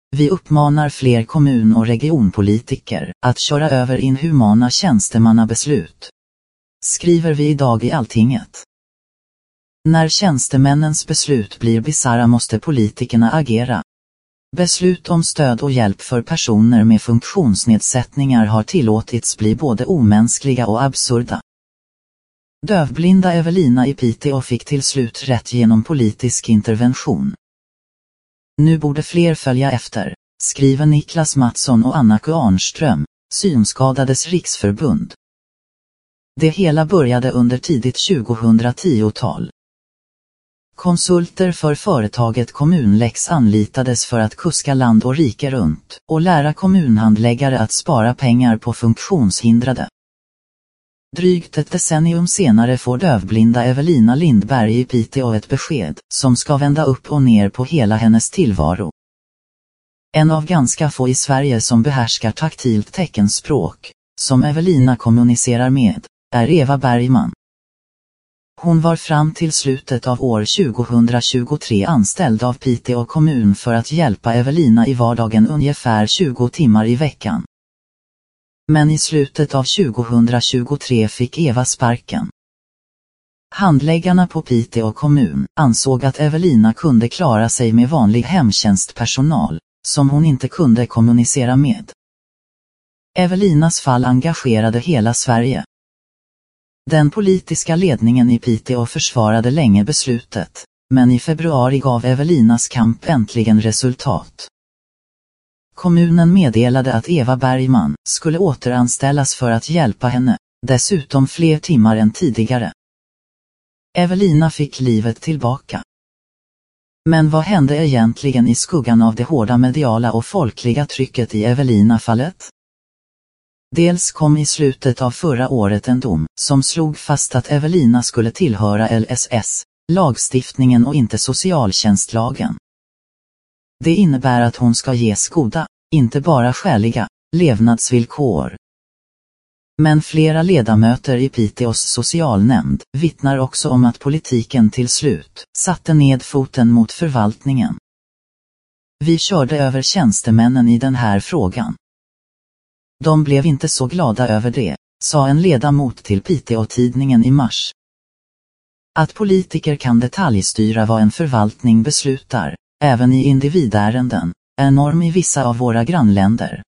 Vi uppmanar fler kommun- och regionpolitiker att köra över inhumana tjänstemannabeslut, skriver vi idag i Alltinget. När tjänstemännens beslut blir bisarra måste politikerna agera. Beslut om stöd och hjälp för personer med funktionsnedsättningar har tillåtits bli både omänskliga och absurda. Dövblinda Evelina i Piteå fick till slut rätt genom politisk intervention. Nu borde fler följa efter, skriver Niklas Mattsson och Anna-Ku Arnström, Synskadades riksförbund. Det hela började under tidigt 2010-tal. Konsulter för företaget Kommunlex anlitades för att kuska land och rike runt och lära kommunhandläggare att spara pengar på funktionshindrade. Drygt ett decennium senare får dövblinda Evelina Lindberg i Piteå ett besked som ska vända upp och ner på hela hennes tillvaro. En av ganska få i Sverige som behärskar taktilt teckenspråk, som Evelina kommunicerar med, är Eva Bergman. Hon var fram till slutet av år 2023 anställd av Piteå kommun för att hjälpa Evelina i vardagen ungefär 20 timmar i veckan. Men i slutet av 2023 fick Eva sparken. Handläggarna på Piteå kommun ansåg att Evelina kunde klara sig med vanlig hemtjänstpersonal, som hon inte kunde kommunicera med. Evelinas fall engagerade hela Sverige. Den politiska ledningen i Piteå försvarade länge beslutet, men i februari gav Evelinas kamp äntligen resultat. Kommunen meddelade att Eva Bergman skulle återanställas för att hjälpa henne, dessutom fler timmar än tidigare. Evelina fick livet tillbaka. Men vad hände egentligen i skuggan av det hårda mediala och folkliga trycket i Evelina-fallet? Dels kom i slutet av förra året en dom som slog fast att Evelina skulle tillhöra LSS, lagstiftningen och inte socialtjänstlagen. Det innebär att hon ska ges goda, inte bara skäliga, levnadsvillkor. Men flera ledamöter i Piteås socialnämnd vittnar också om att politiken till slut satte ned foten mot förvaltningen. Vi körde över tjänstemännen i den här frågan. De blev inte så glada över det, sa en ledamot till Piteå-tidningen i mars. Att politiker kan detaljstyra vad en förvaltning beslutar, även i individärenden, är norm i vissa av våra grannländer.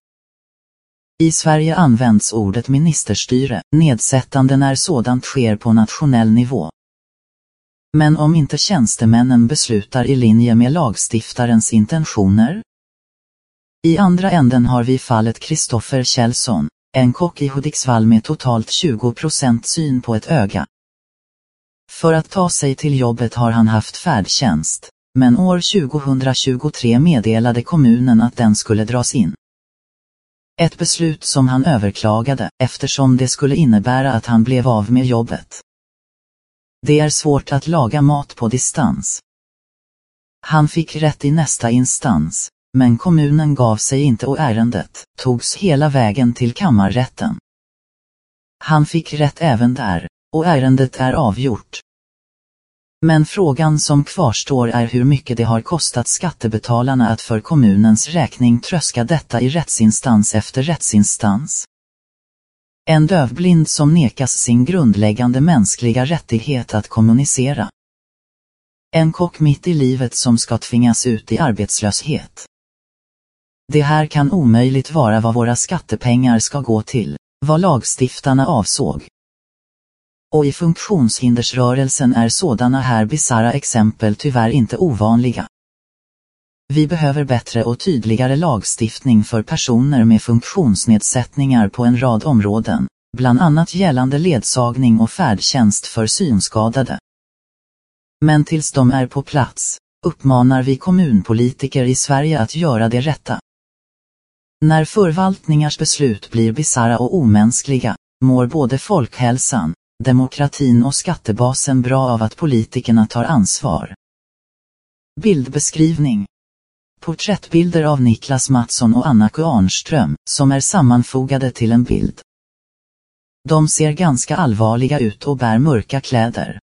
I Sverige används ordet ministerstyre nedsättande när sådant sker på nationell nivå. Men om inte tjänstemännen beslutar i linje med lagstiftarens intentioner? I andra änden har vi fallet Kristoffer Kjellson, en kock i Hudiksvall med totalt 20% syn på ett öga. För att ta sig till jobbet har han haft färdtjänst, men år 2023 meddelade kommunen att den skulle dras in. Ett beslut som han överklagade eftersom det skulle innebära att han blev av med jobbet. Det är svårt att laga mat på distans. Han fick rätt i nästa instans, men kommunen gav sig inte och ärendet togs hela vägen till kammarrätten. Han fick rätt även där, och ärendet är avgjort. Men frågan som kvarstår är hur mycket det har kostat skattebetalarna att för kommunens räkning tröska detta i rättsinstans efter rättsinstans. En dövblind som nekas sin grundläggande mänskliga rättighet att kommunicera. En kock mitt i livet som ska tvingas ut i arbetslöshet. Det här kan omöjligt vara vad våra skattepengar ska gå till, vad lagstiftarna avsåg. Och i funktionshindersrörelsen är sådana här bizarra exempel tyvärr inte ovanliga. Vi behöver bättre och tydligare lagstiftning för personer med funktionsnedsättningar på en rad områden, bland annat gällande ledsagning och färdtjänst för synskadade. Men tills de är på plats, uppmanar vi kommunpolitiker i Sverige att göra det rätta. När förvaltningars beslut blir bizarra och omänskliga, mår både folkhälsan, demokratin och skattebasen bra av att politikerna tar ansvar. Bildbeskrivning. Porträttbilder av Niklas Mattsson och Anna-Ku Arnström, som är sammanfogade till en bild. De ser ganska allvarliga ut och bär mörka kläder.